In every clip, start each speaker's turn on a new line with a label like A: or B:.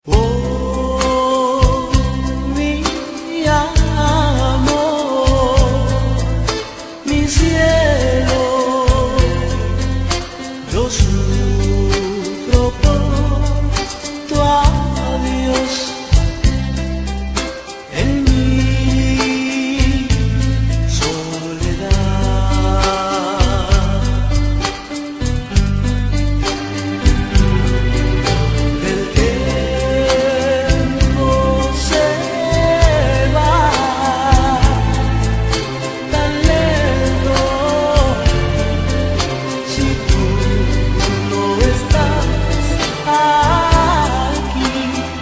A: Oh, mi amor, mi cielo, yo sufro por tu adiós en mi soledad. El tiempo se va tan lento si tú no estás aquí.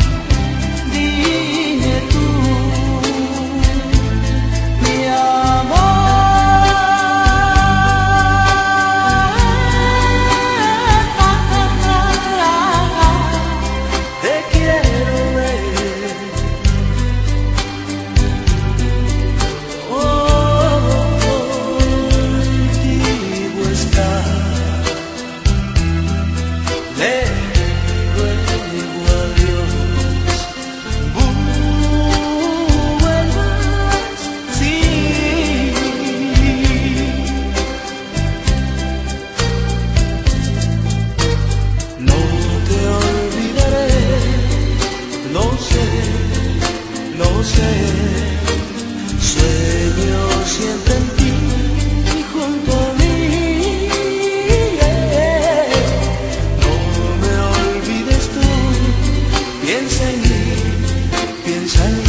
A: Dime tú, mi amor, te quiero ver. Contigo estar. Le ruego a Dios, vuelvas, sí. No te olvidaré, lo sé, lo sé. Sueño siempre en ti y junto a mí. No me olvides tú, piensa en mí, piensa en mí.